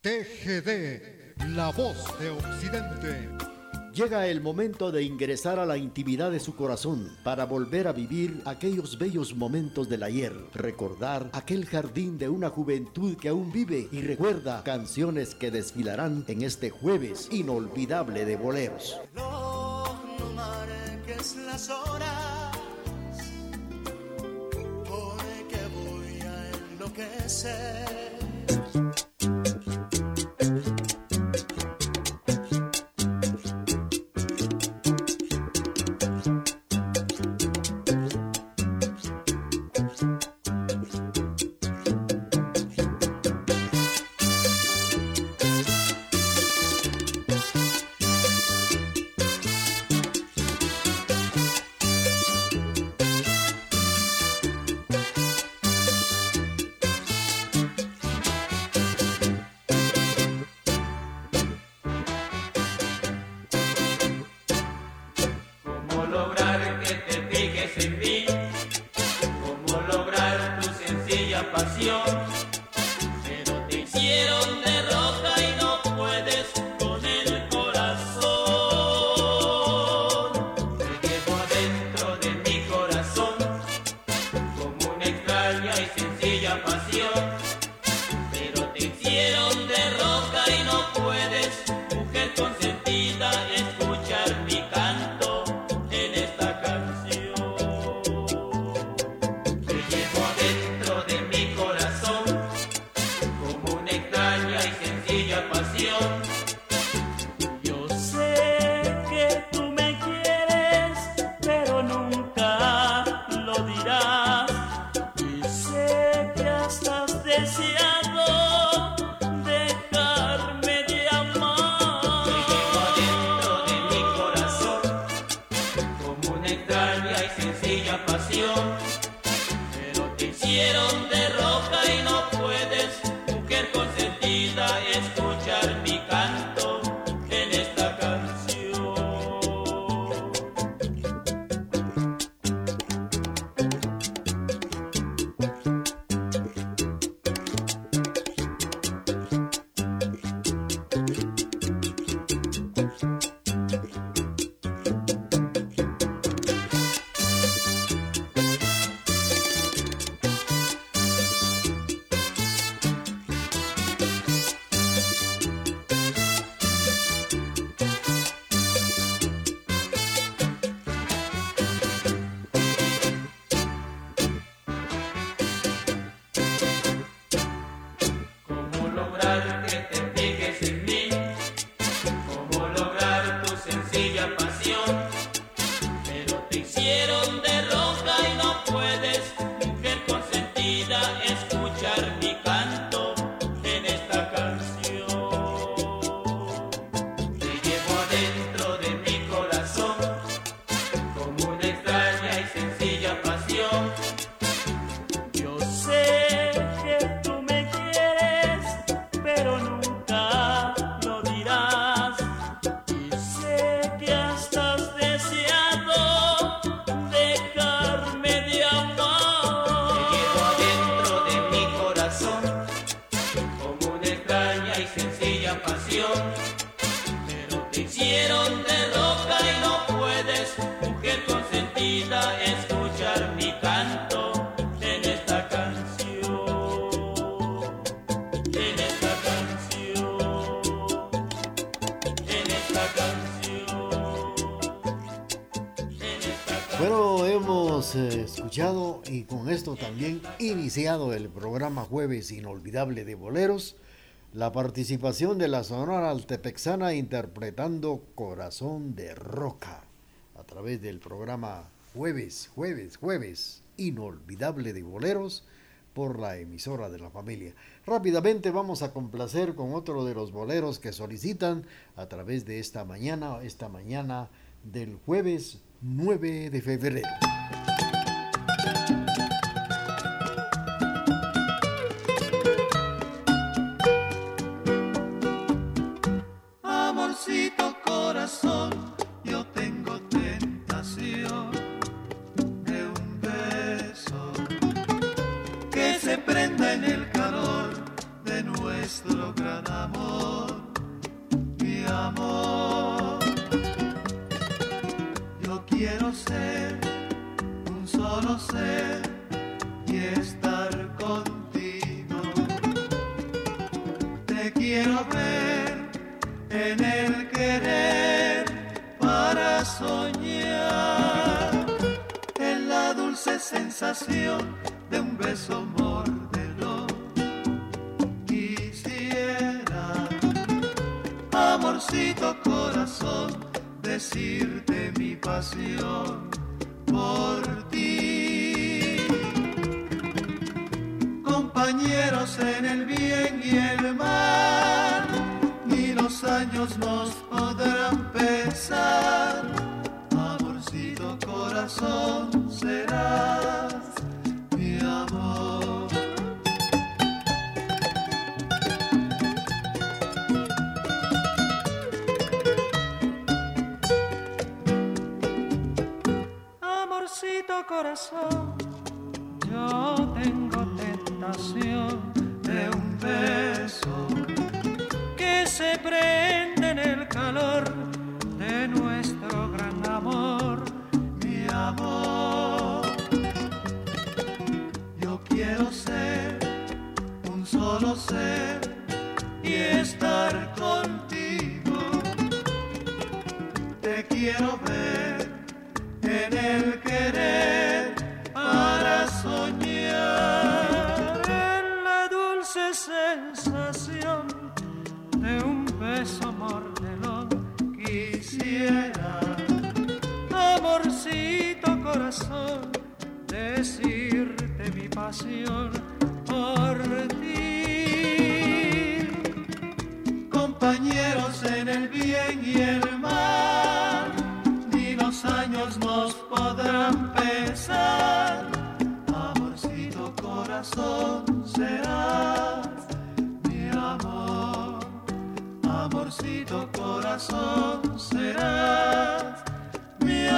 TGD, la voz de Occidente. Llega el momento de ingresar a la intimidad de su corazón para volver a vivir aquellos bellos momentos del ayer, recordar aquel jardín de una juventud que aún vive y recuerda canciones que desfilarán en este jueves inolvidable de boleros. No marques las horas, porque voy a enloquecer. Escuchado y con esto también iniciado el programa Jueves Inolvidable de Boleros, la participación de la Sonora Altepexana interpretando Corazón de Roca a través del programa Jueves Inolvidable de Boleros por la emisora de la familia. Rápidamente vamos a complacer con otro de los boleros que solicitan a través de esta mañana del jueves 9 de febrero. Amorcito corazón, yo tengo tentación de un beso que se prenda en el calor de nuestro gran amor. Te quiero ver en el querer para soñar, en la dulce sensación de un beso mordelo. Quisiera, amorcito corazón, decirte mi pasión por ti. Compañeros en el bien y el mal, ni los años nos podrán pesar. Amorcito corazón, serás mi amor. Amorcito corazón, yo tengo tentación de un beso que se prende en el calor de nuestro gran amor, mi amor. Yo quiero ser un solo ser y estar contigo. Te quiero ver en el querer para soñar, en la dulce sensación de un beso mordelón. Quisiera, amorcito corazón, decirte mi pasión por ti. Compañeros en el bien y el mal, ni los años nos podrán pesar. Amorcito corazón, serás mi amor. Amorcito corazón, serás mi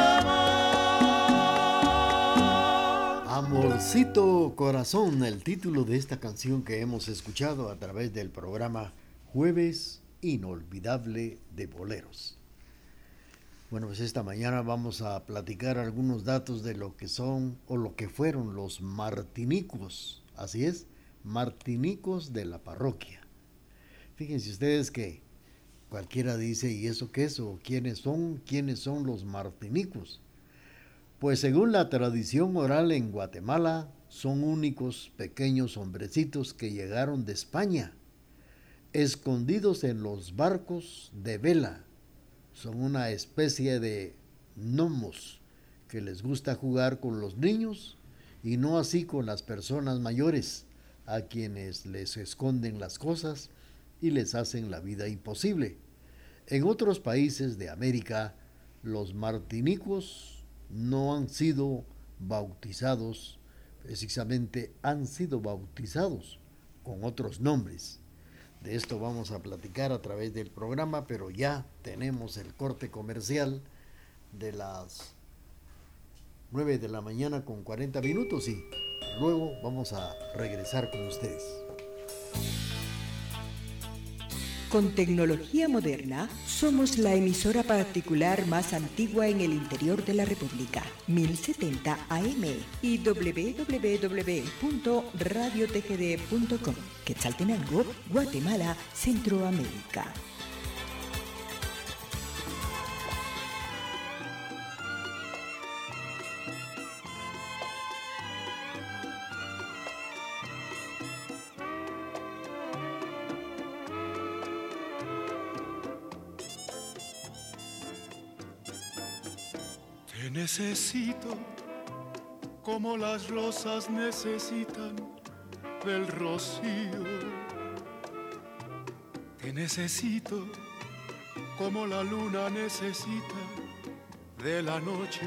amor. Amorcito corazón, el título de esta canción que hemos escuchado a través del programa Jueves Inolvidable de Boleros. Bueno, pues esta mañana vamos a platicar algunos datos de lo que son o lo que fueron los martinicos. Así es, martinicos de la parroquia. Fíjense ustedes que cualquiera dice, ¿y eso qué es? ¿O quiénes son? ¿Quiénes son los martinicos? Pues según la tradición oral en Guatemala, son únicos pequeños hombrecitos que llegaron de España, escondidos en los barcos de vela. Son una especie de gnomos que les gusta jugar con los niños y no así con las personas mayores, a quienes les esconden las cosas y les hacen la vida imposible. En otros países de América, los martinicos no han sido bautizados, precisamente han sido bautizados con otros nombres. De esto vamos a platicar a través del programa, pero ya tenemos el corte comercial de las 9 de la mañana con 40 minutos y luego vamos a regresar con ustedes. Con tecnología moderna, somos la emisora particular más antigua en el interior de la República, 1070 AM y www.radiotgd.com, Quetzaltenango, Guatemala, Centroamérica. Te necesito como las rosas necesitan del rocío. Te necesito como la luna necesita de la noche.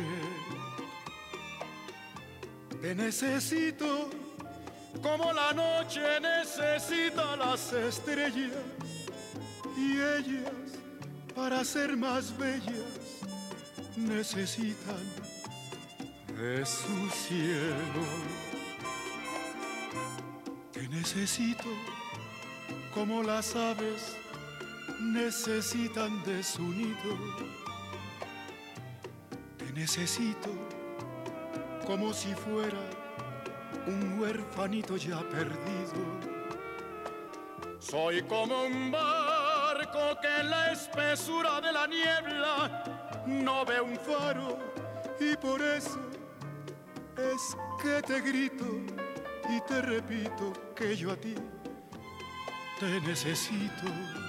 Te necesito como la noche necesita las estrellas, y ellas, para ser más bellas, necesitan de su cielo. Te necesito como las aves necesitan de su nido. Te necesito como si fuera un huerfanito ya perdido. Soy como un barco que en la espesura de la niebla no ve un faro, y por eso es que te grito y te repito que yo a ti te necesito.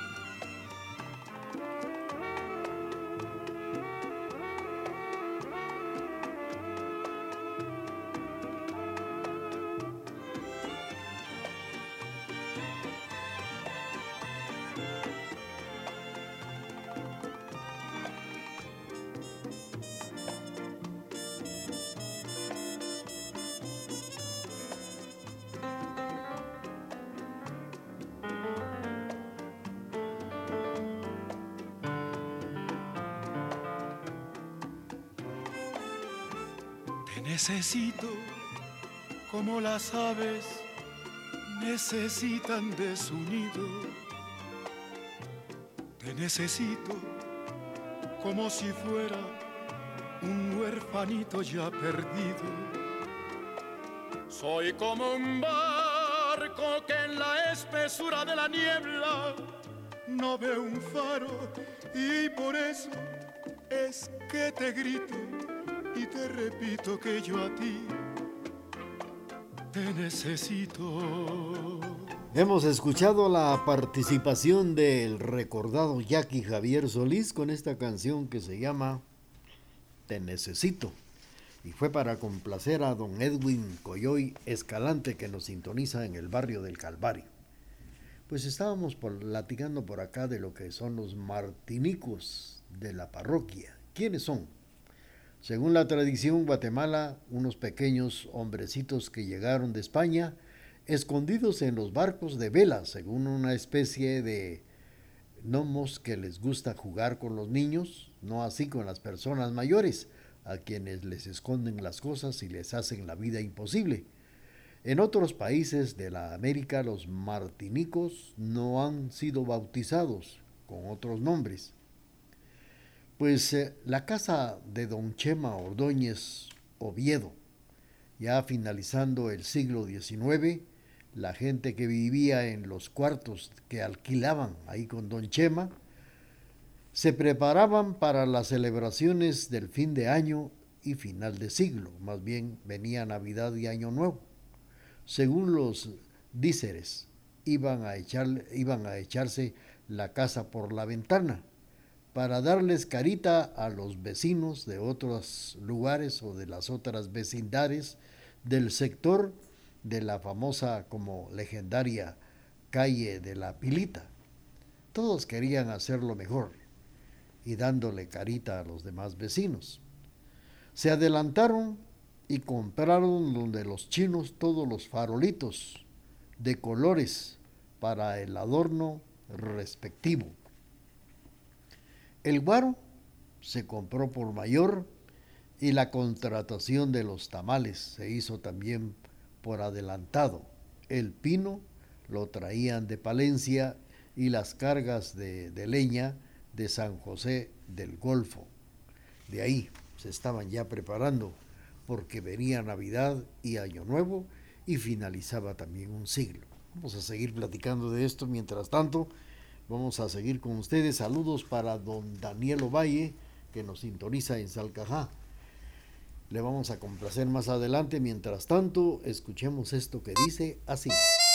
Necesito como las aves necesitan de su nido. Te necesito como si fuera un huerfanito ya perdido. Soy como un barco que en la espesura de la niebla no ve un faro, y por eso es que te grito y te repito que yo a ti te necesito. Hemos escuchado la participación del recordado Jackie Javier Solís con esta canción que se llama Te Necesito, y fue para complacer a don Edwin Coyoy Escalante, que nos sintoniza en el barrio del Calvario. Pues estábamos platicando por acá de lo que son los martinicos de la parroquia. ¿Quiénes son? Según la tradición, Guatemala, unos pequeños hombrecitos que llegaron de España, escondidos en los barcos de vela, según una especie de gnomos que les gusta jugar con los niños, no así con las personas mayores, a quienes les esconden las cosas y les hacen la vida imposible. En otros países de la América, los martinicos no han sido bautizados con otros nombres. Pues la casa de don Chema Ordóñez Oviedo, ya finalizando el siglo XIX, la gente que vivía en los cuartos que alquilaban ahí con don Chema, se preparaban para las celebraciones del fin de año y final de siglo, más bien venía Navidad y Año Nuevo. Según los díceres, iban a echarse la casa por la ventana, para darles carita a los vecinos de otros lugares o de las otras vecindades del sector de la famosa como legendaria calle de la Pilita. Todos querían hacerlo mejor y dándole carita a los demás vecinos. Se adelantaron y compraron donde los chinos todos los farolitos de colores para el adorno respectivo. El guaro se compró por mayor y la contratación de los tamales se hizo también por adelantado. El pino lo traían de Palencia y las cargas de leña de San José del Golfo. De ahí se estaban ya preparando porque venía Navidad y Año Nuevo y finalizaba también un siglo. Vamos a seguir platicando de esto. Mientras tanto, vamos a seguir con ustedes. Saludos para don Daniel Ovalle, que nos sintoniza en Salcajá. Le vamos a complacer más adelante. Mientras tanto, escuchemos esto que dice así.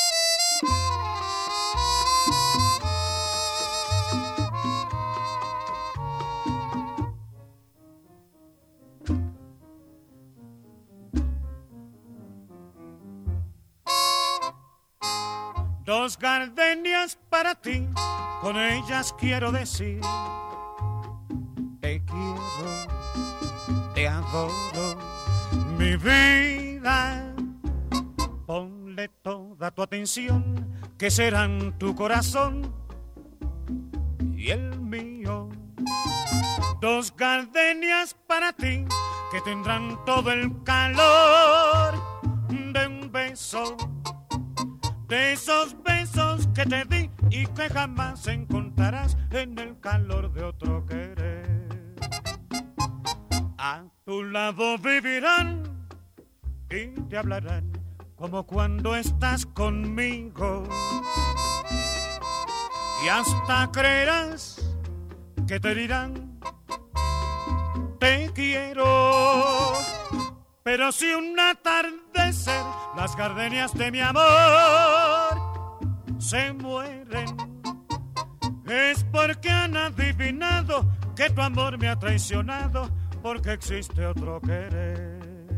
Dos gardenias para ti, con ellas quiero decir: te quiero, te adoro, mi vida. Ponle toda tu atención, que serán tu corazón y el mío. Dos gardenias para ti, que tendrán todo el calor de un beso, de esos besos que te di y que jamás encontrarás en el calor de otro querer. A tu lado vivirán y te hablarán como cuando estás conmigo. y hasta creerás que te dirán te quiero. Pero si un atardecer las gardenias de mi amor se mueren, es porque han adivinado que tu amor me ha traicionado, porque existe otro querer.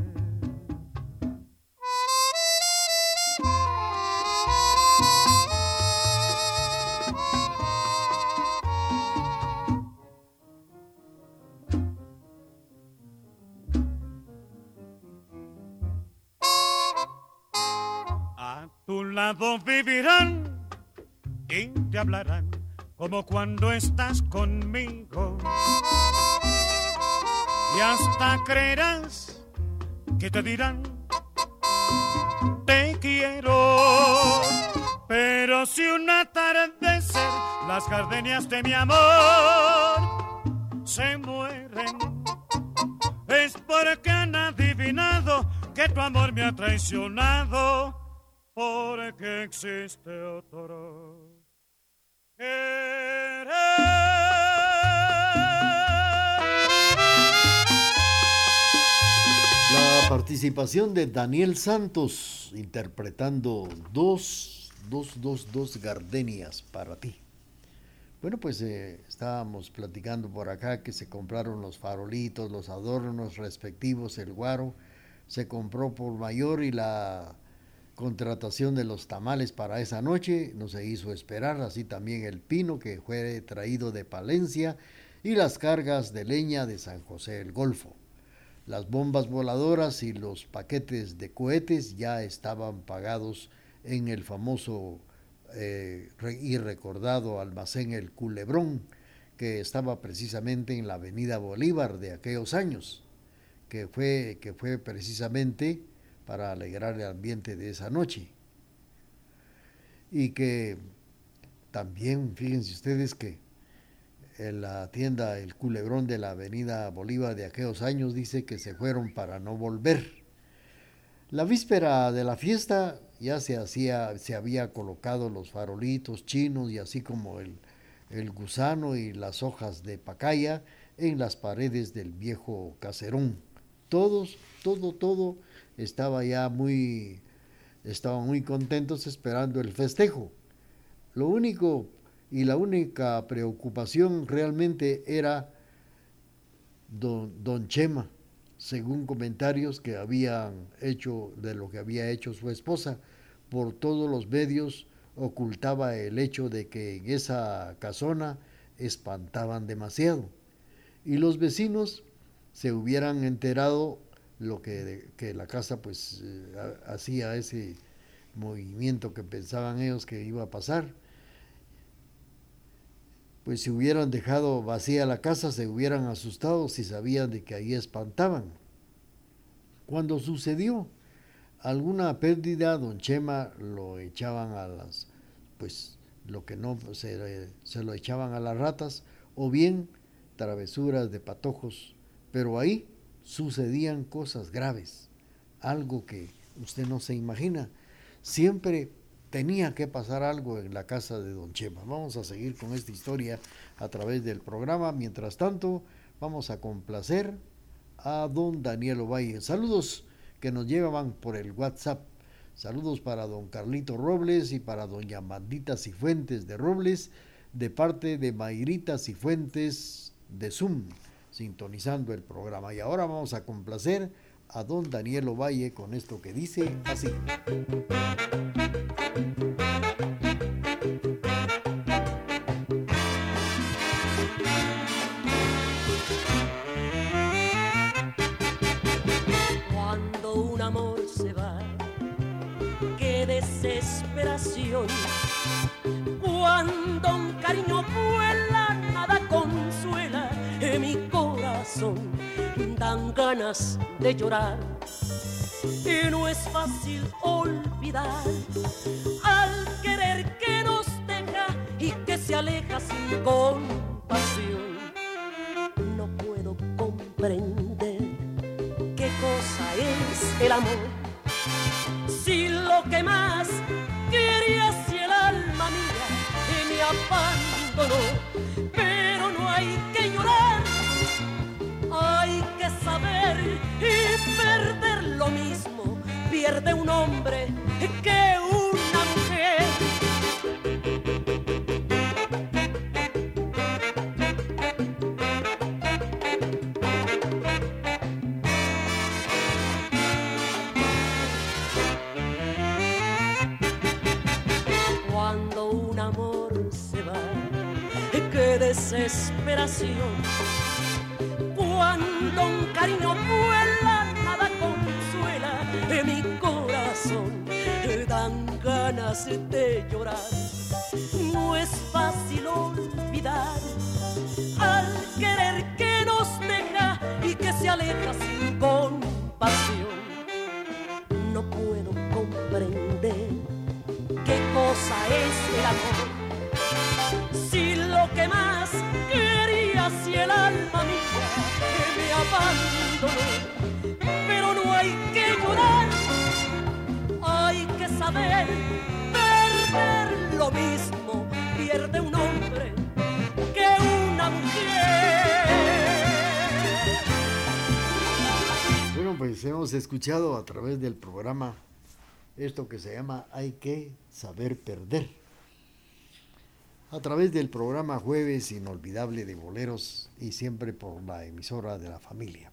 A tu lado vivirán y te hablarán como cuando estás conmigo, y hasta creerás que te dirán te quiero. Pero si un atardecer las gardenias de mi amor se mueren, es porque han adivinado que tu amor me ha traicionado, porque existe otro querer. La participación de Daniel Santos interpretando dos gardenias para ti. Bueno, pues estábamos platicando por acá que se compraron los farolitos, los adornos respectivos, el guaro se compró por mayor y la contratación de los tamales para esa noche no se hizo esperar, así también el pino que fue traído de Palencia y las cargas de leña de San José del Golfo. Las bombas voladoras y los paquetes de cohetes ya estaban pagados en el famoso y recordado almacén El Culebrón, que estaba precisamente en la avenida Bolívar de aquellos años, que fue precisamente para alegrar el ambiente de esa noche. Y que también, fíjense ustedes que en la tienda El Culebrón de la avenida Bolívar de aquellos años dice que se fueron para no volver. La víspera de la fiesta ya se había colocado los farolitos chinos y así como el gusano y las hojas de pacaya en las paredes del viejo caserón. Todo estaban muy contentos esperando el festejo. Lo único y la única preocupación realmente era don Chema, según comentarios que habían hecho de lo que había hecho su esposa. Por todos los medios ocultaba el hecho de que en esa casona espantaban demasiado. Y los vecinos se hubieran enterado lo que la casa pues hacía ese movimiento que pensaban ellos que iba a pasar. Pues si hubieran dejado vacía la casa, se hubieran asustado si sabían de que ahí espantaban. Cuando sucedió alguna pérdida, don Chema lo echaban a las, pues lo que no se lo echaban a las ratas, o bien travesuras de patojos, pero ahí sucedían cosas graves, algo que usted no se imagina. Siempre tenía que pasar algo en la casa de don Chema. Vamos a seguir con esta historia a través del programa. Mientras tanto, vamos a complacer a don Daniel Ovalle. Saludos que nos llevan por el WhatsApp. Saludos para don Carlito Robles y para doña Mandita Cifuentes de Robles, de parte de Mayrita Cifuentes de Zoom, sintonizando el programa. Y ahora vamos a complacer a don Daniel Ovalle con esto que dice así. Cuando un amor se va, qué desesperación. Cuando un cariño vuela, nada consuela en mi corazón. Dan ganas de llorar y no es fácil olvidar al querer que nos deja y que se aleja sin compasión. No puedo comprender qué cosa es el amor, si lo que más quería si el alma mía y me abandonó. Pero no hay que llorar, hay que saber y perder lo mismo pierde un hombre que una mujer. Cuando un amor se va, qué desesperación. Cuando un cariño vuela, nada consuela en mi corazón. Dan ganas de llorar. No es fácil olvidar al querer que nos deja y que se aleja sin compasión. No puedo comprender qué cosa es el amor. Si lo que más quería, si el alma mía me abandonó. Pero no hay que llorar, hay que saber perder lo mismo pierde un hombre que una mujer. Bueno, pues hemos escuchado a través del programa esto que se llama Hay que saber perder. A través del programa Jueves Inolvidable de Boleros y siempre por la emisora de la familia.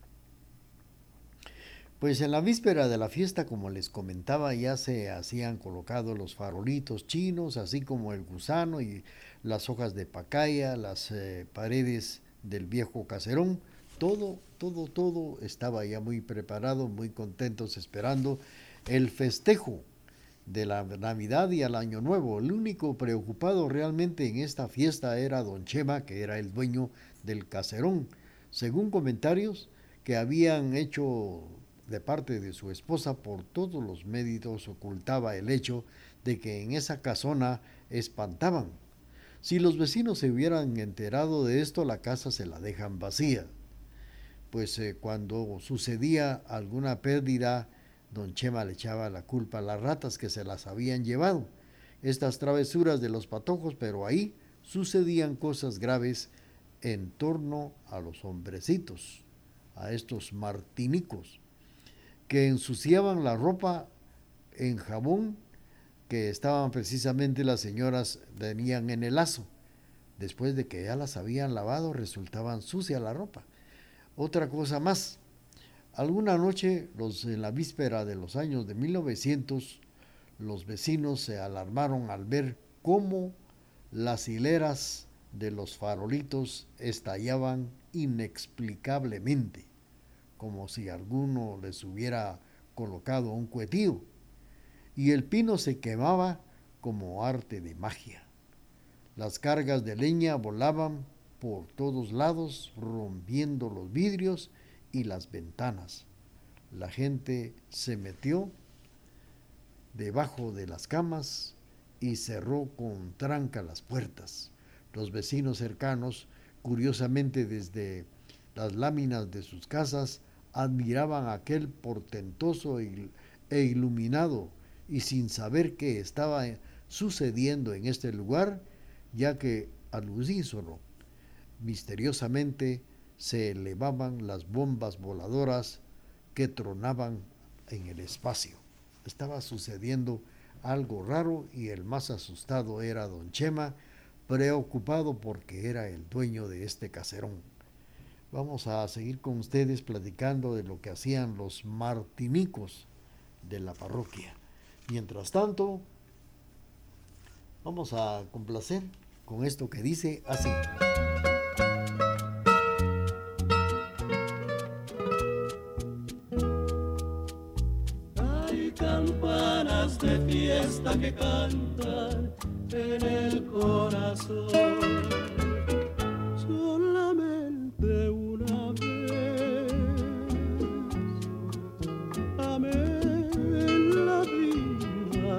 Pues en la víspera de la fiesta, como les comentaba, ya se hacían colocados los farolitos chinos, así como el gusano y las hojas de pacaya, las paredes del viejo caserón. Todo estaba ya muy preparado, muy contentos esperando el festejo de la Navidad y al Año Nuevo. El único preocupado realmente en esta fiesta era don Chema, que era el dueño del caserón. Según comentarios que habían hecho de parte de su esposa, por todos los medios ocultaba el hecho de que en esa casona espantaban. Si los vecinos se hubieran enterado de esto, la casa se la dejan vacía. Pues cuando sucedía alguna pérdida, don Chema le echaba la culpa a las ratas que se las habían llevado. Estas travesuras de los patojos, pero ahí sucedían cosas graves en torno a los hombrecitos, a estos martinicos, que ensuciaban la ropa en jabón que estaban precisamente las señoras tenían en el lazo. Después de que ya las habían lavado, resultaban sucia la ropa. Otra cosa más, alguna noche, en la víspera de los años de 1900, los vecinos se alarmaron al ver cómo las hileras de los farolitos estallaban inexplicablemente, como si alguno les hubiera colocado un cuetillo, y el pino se quemaba como arte de magia. Las cargas de leña volaban por todos lados, rompiendo los vidrios y las ventanas. La gente se metió debajo de las camas y cerró con tranca las puertas. Los vecinos cercanos, curiosamente desde las láminas de sus casas, admiraban aquel portentoso e iluminado, y sin saber qué estaba sucediendo en este lugar, ya que al unísono misteriosamente se elevaban las bombas voladoras que tronaban en el espacio. Estaba sucediendo algo raro y el más asustado era don Chema, preocupado porque era el dueño de este caserón. Vamos a seguir con ustedes platicando de lo que hacían los martinicos de la parroquia. Mientras tanto, vamos a complacer con esto que dice así. Hay campanas de fiesta que cantan en el corazón. Solamente una vez amé en la vida,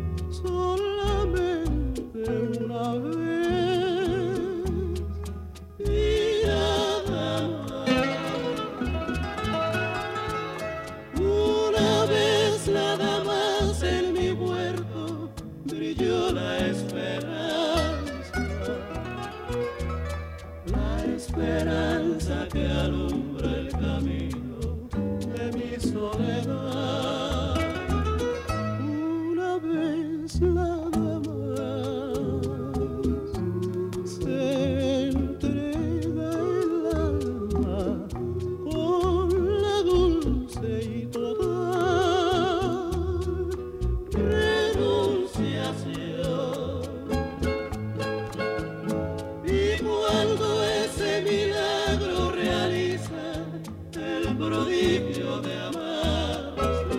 solamente una vez y nada más. Una vez nada más en mi huerto brilló la esperanza. esperanza que alumbra el camino de mi soledad. Una vez nada más se entrega el alma con la dulce y total renunciación. Y cuando ese milagro realiza el prodigio de amarse,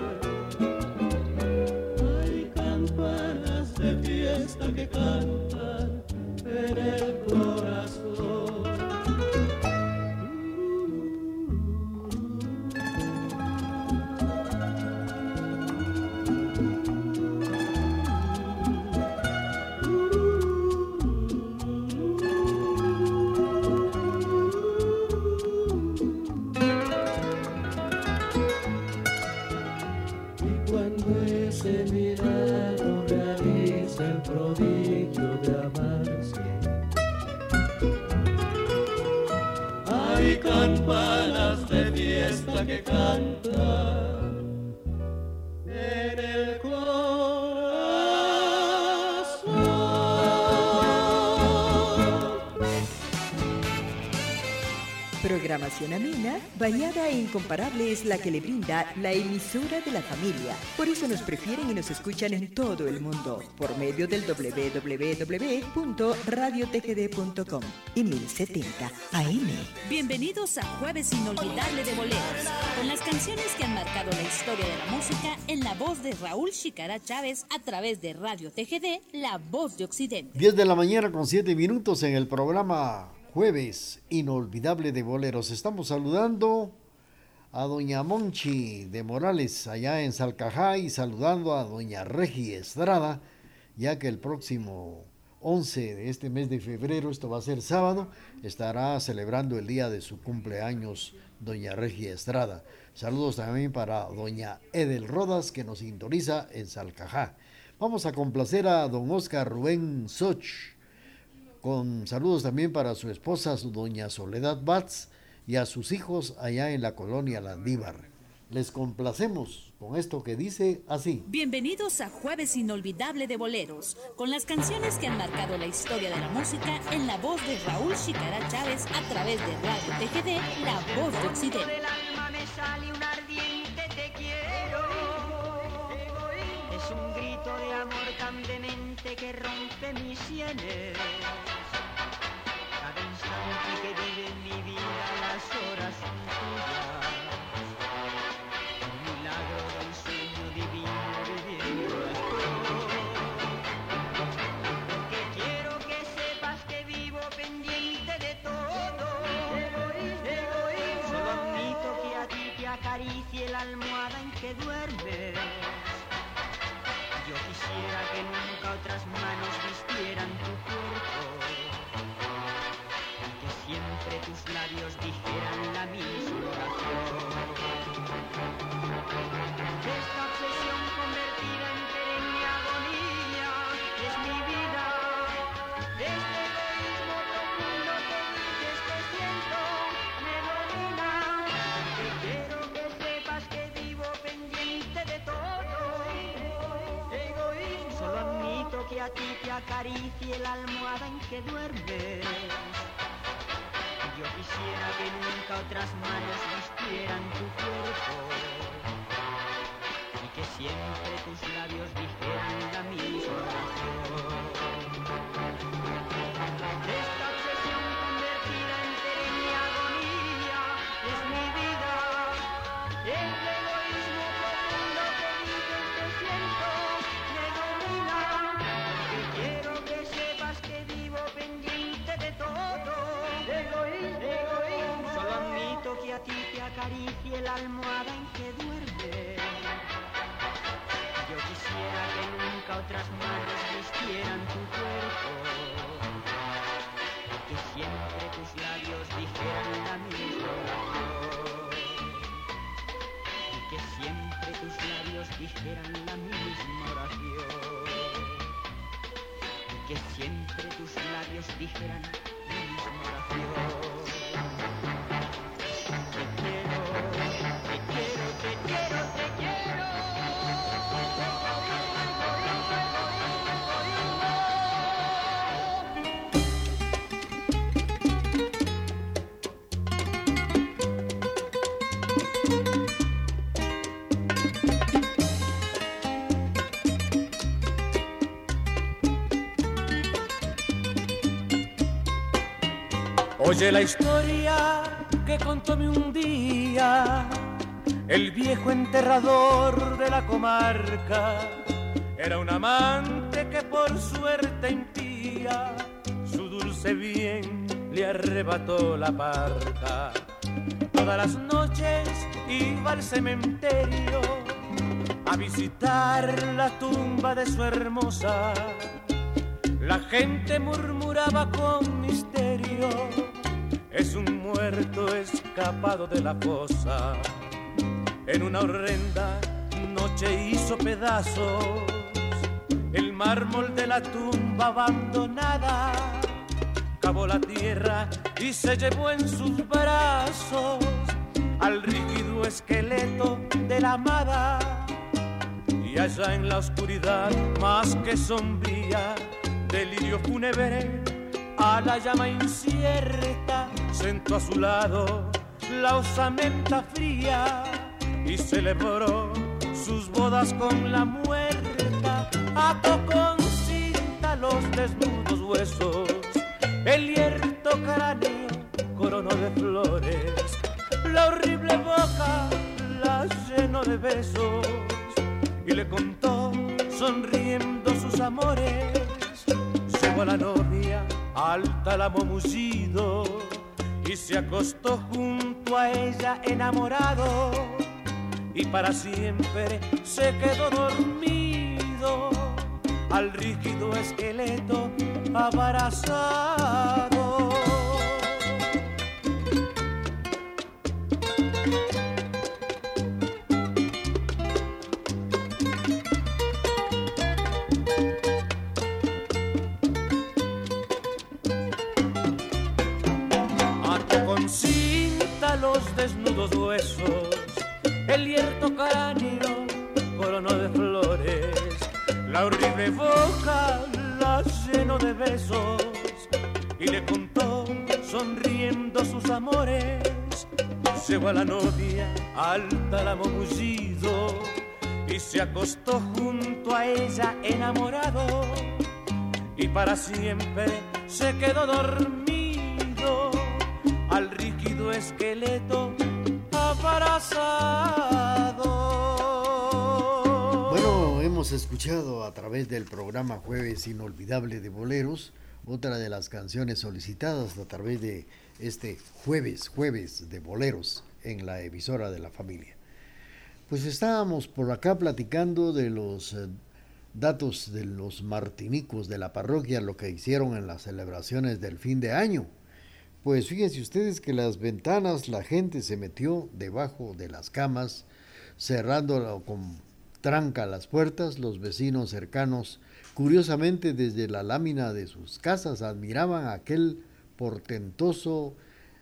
hay campanas de fiesta que cantan en el corazón. Ese milagro realiza el prodigio de amarse. Hay campanas de fiesta que cantan en el corazón. Programación amena, variada e incomparable es la que le brinda la emisora de la familia. Por eso nos prefieren y nos escuchan en todo el mundo, por medio del www.radiotgd.com y 1070 AM. Bienvenidos a Jueves Inolvidable de Boleros, con las canciones que han marcado la historia de la música en la voz de Raúl Chicara Chávez a través de Radio TGD, la voz de Occidente. 10 de la mañana con 7 minutos en el programa Jueves Inolvidable de Boleros. Estamos saludando a doña Monchi de Morales allá en Salcajá y saludando a doña Regi Estrada, ya que el próximo 11 de este mes de febrero, esto va a ser sábado, estará celebrando el día de su cumpleaños doña Regi Estrada. Saludos también para doña Edel Rodas, que nos sintoniza en Salcajá. Vamos a complacer a don Oscar Rubén Soch, con saludos también para su esposa, su doña Soledad Batz, y a sus hijos allá en la colonia Landívar. Les complacemos con esto que dice así. Bienvenidos a Jueves Inolvidable de Boleros, con las canciones que han marcado la historia de la música en la voz de Raúl Chicara Chávez a través de Radio TGD, la voz de Occidente. Del alma me sale un ardiente te quiero. Es un grito de amor tan demente que rompe mis sienes. Cada instante que vive en mi vida las horas son tuyas. Un milagro del sueño divino viviendo estoy. Porque quiero que sepas que vivo pendiente de todo. Solo admito que a ti te acaricie la almohada en que duermes. Yo quisiera que nunca otras manos vistieran tu cuerpo, y que siempre tus labios dijeran la misma oración. Esta obsesión convertida en perenne agonía es mi vida. Este egoísmo profundo que dices que siento me domina. Que quiero que sepas que vivo pendiente de todo. Solo admito que a ti te acaricie la almohada en que duermes. Yo quisiera que nunca otras manos vistieran tu cuerpo, y que siempre tus labios dijeran la misma oración. Esta obsesión convertida en perenne agonía es mi vida. Este egoísmo profundo que dices que siento me domina. Que quiero que sepas que vivo pendiente de todo. Solo admito que a ti te acaricie la almohada en que duermes. Yo quisiera que nunca otras manos vistieran tu cuerpo, y que siempre tus labios dijeran la misma oración. Y que siempre tus labios dijeran la misma oración. Y que siempre tus labios dijeran la misma oración. Oye la historia que contóme un día el viejo enterrador de la comarca. Era un amante que por suerte impía su dulce bien le arrebató la parca. Todas las noches iba al cementerio a visitar la tumba de su hermosa. La gente murmuraba con misterio, es un muerto escapado de la fosa. En una horrenda noche hizo pedazos el mármol de la tumba abandonada. Cavó la tierra y se llevó en sus brazos al rígido esqueleto de la amada. Y allá en la oscuridad más que sombría, delirio fúnebre a la llama incierta, sentó a su lado la osamenta fría y celebró sus bodas con la muerta. Ató con cinta los desnudos huesos, el hierto cráneo coronó de flores, la horrible boca la llenó de besos y le contó sonriendo sus amores. Llevó a la novia al tálamo mullido y se acostó junto a ella enamorado, y para siempre se quedó dormido al rígido esqueleto abrazado. Ató con cinta los desnudos huesos, el hierto cráneo coronó de flores, la horrible boca la llenó de besos y le contó sonriendo sus amores. Llevó a la novia al tálamo mullido y se acostó junto a ella enamorado, y para siempre se quedó dormido al rígido esqueleto abrazado. Bueno, hemos escuchado a través del programa Jueves Inolvidable de Boleros otra de las canciones solicitadas a través de este Jueves de Boleros en la emisora de la familia. Pues estábamos por acá platicando de los datos de los martinicos de la parroquia, lo que hicieron en las celebraciones del fin de año. Pues fíjense ustedes que las ventanas, la gente se metió debajo de las camas, cerrando con tranca las puertas. Los vecinos cercanos, curiosamente desde la lámina de sus casas, admiraban aquel portentoso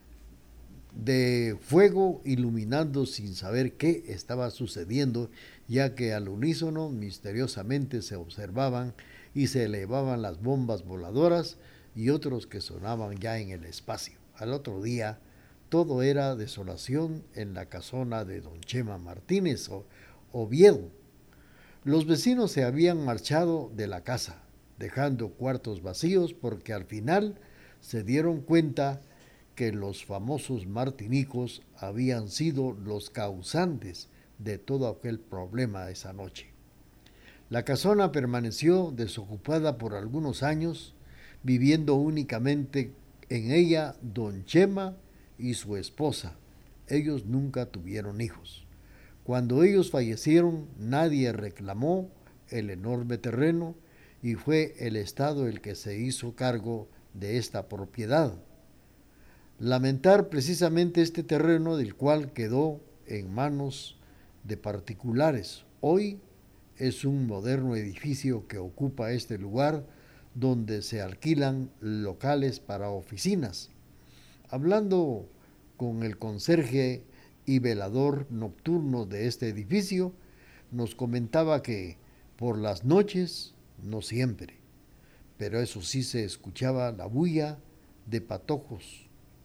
de fuego iluminando sin saber qué estaba sucediendo, ya que al unísono misteriosamente se observaban y se elevaban las bombas voladoras y otros que sonaban ya en el espacio. Al otro día, todo era desolación en la casona de don Chema Martínez, Oviedo. Los vecinos se habían marchado de la casa, dejando cuartos vacíos, porque al final se dieron cuenta que los famosos martinicos habían sido los causantes de todo aquel problema esa noche. La casona permaneció desocupada por algunos años, viviendo únicamente en ella don Chema y su esposa. Ellos nunca tuvieron hijos. Cuando ellos fallecieron, nadie reclamó el enorme terreno y fue el Estado el que se hizo cargo de esta propiedad. Lamentar precisamente este terreno, del cual quedó en manos de particulares. Hoy es un moderno edificio que ocupa este lugar, donde se alquilan locales para oficinas. Hablando con el conserje y velador nocturno de este edificio, nos comentaba que por las noches, no siempre, pero eso sí, se escuchaba la bulla de patojos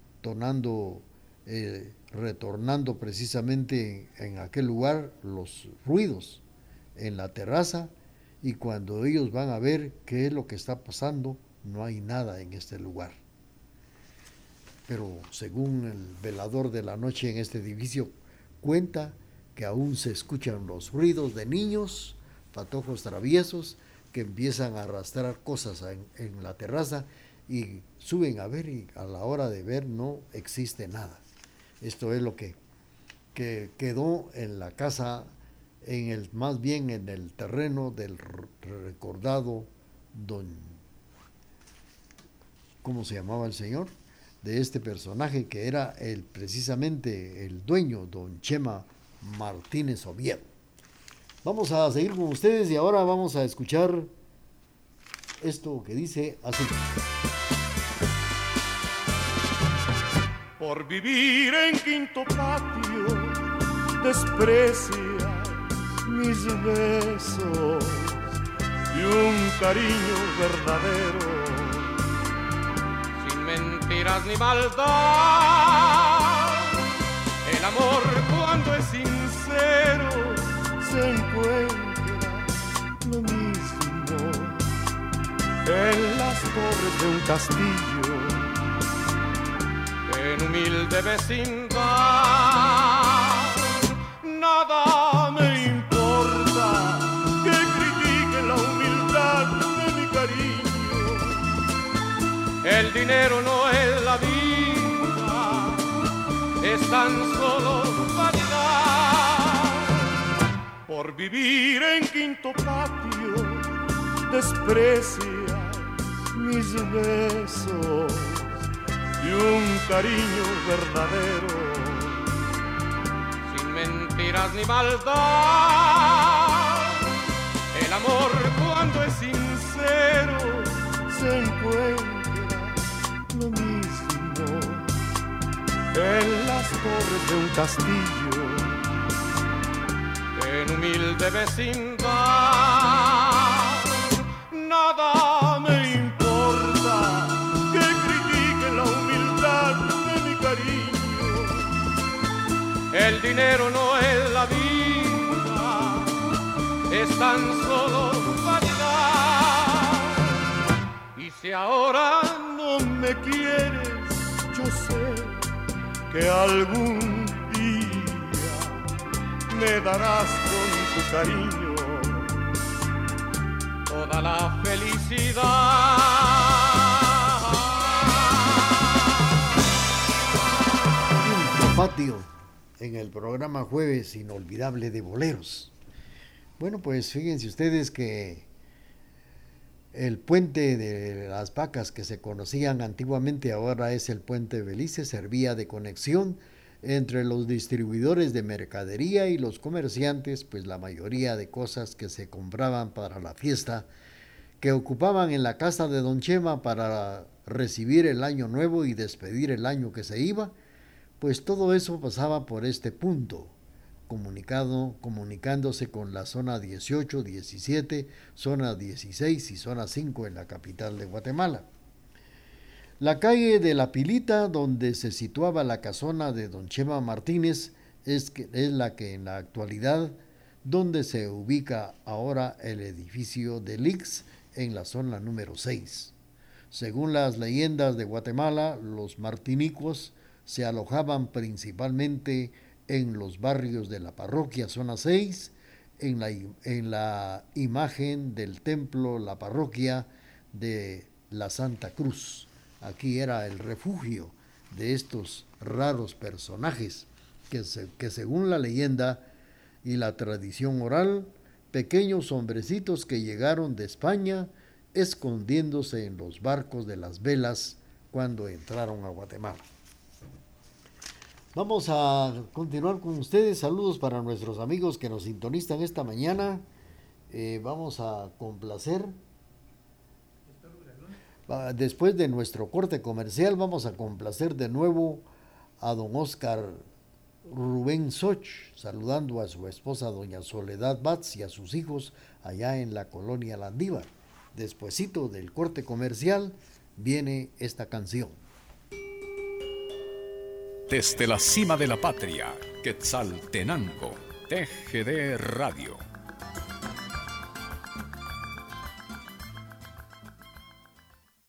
retornando precisamente en aquel lugar los ruidos en la terraza, y cuando ellos van a ver qué es lo que está pasando, no hay nada en este lugar. pero según el velador de la noche en este edificio, cuenta que aún se escuchan los ruidos de niños, patojos traviesos, que empiezan a arrastrar cosas en la terraza y suben a ver, y a la hora de ver no existe nada. Esto es lo que quedó en la casa, más bien en el terreno del recordado ¿cómo se llamaba el señor? De este personaje que era precisamente el dueño, don Chema Martínez Oviedo. Vamos a seguir con ustedes y ahora vamos a escuchar esto que dice así. Por vivir en quinto patio, desprecias mis besos y un cariño verdadero, sin mentiras ni maldad. El amor, cuando es sincero, se encuentra lo mismo en las torres de un castillo, en humilde vecindad. Nada me importa que critiquen la humildad de mi cariño. El dinero no es la vida, es tan solo vanidad. Por vivir en quinto patio, desprecias mis besos y un cariño verdadero, sin mentiras ni maldad. El amor, cuando es sincero, se encuentra lo mismo en las torres de un castillo, en humilde vecindad. Nada me importa que critiquen la humildad de mi cariño. El dinero no es la vida, es tan solo vanidad. Y si ahora no me quieres, yo sé que algún día me darás con tu cariño toda la felicidad. Patio, en el programa Jueves Inolvidable de Boleros. Bueno, pues fíjense ustedes que el puente de las Vacas, que se conocían antiguamente, ahora es el puente Belice, servía de conexión entre los distribuidores de mercadería y los comerciantes, pues la mayoría de cosas que se compraban para la fiesta, que ocupaban en la casa de don Chema para recibir el año nuevo y despedir el año que se iba, pues todo eso pasaba por este punto, comunicándose con la zona 18, 17, zona 16 y zona 5 en la capital de Guatemala. La calle de La Pilita, donde se situaba la casona de don Chema Martínez, es la que en la actualidad, donde se ubica ahora el edificio del IX en la zona número 6. Según las leyendas de Guatemala, los martinicos se alojaban principalmente en los barrios de la parroquia zona 6, en la imagen del templo, la parroquia de la Santa Cruz. Aquí era el refugio de estos raros personajes que según la leyenda y la tradición oral, pequeños hombrecitos que llegaron de España escondiéndose en los barcos de las velas cuando entraron a Guatemala. Vamos a continuar con ustedes. Saludos para nuestros amigos que nos sintonizan esta mañana. Vamos a complacer. Después de nuestro corte comercial, vamos a complacer de nuevo a don Oscar Rubén Soch, saludando a su esposa doña Soledad Batz y a sus hijos allá en la colonia Landívar. Despuesito del corte comercial viene esta canción. Desde la cima de la patria, Quetzaltenango, TGD Radio.